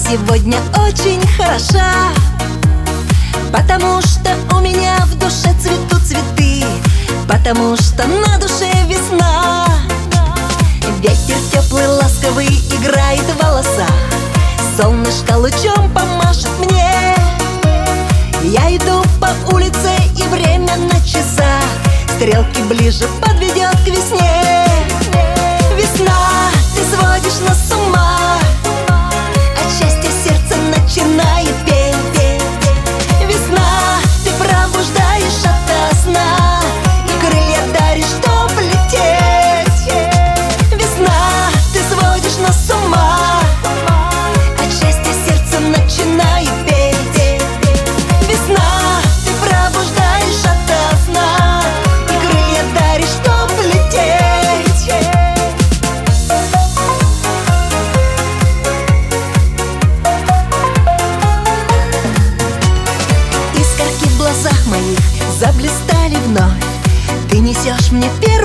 сегодня очень хороша, потому что у меня в душе цветут цветы, потому что на душе весна. Ветер теплый, ласковый играет в волосах, солнышко лучом помашет мне. Я иду по улице, и время на часах стрелки ближе подведет к весне. Весна, ты сводишь нас с ума, от счастья сердце начинает петь. Весна, ты пробуждаешь ото сна и крылья даришь, чтоб лететь. Весна, ты сводишь нас с ума, от счастья сердце начинает петь. Весна, ты пробуждаешь ото сна и крылья даришь, чтоб лететь. Искорки в глазах моих заблистали вновь, ты несешь мне первый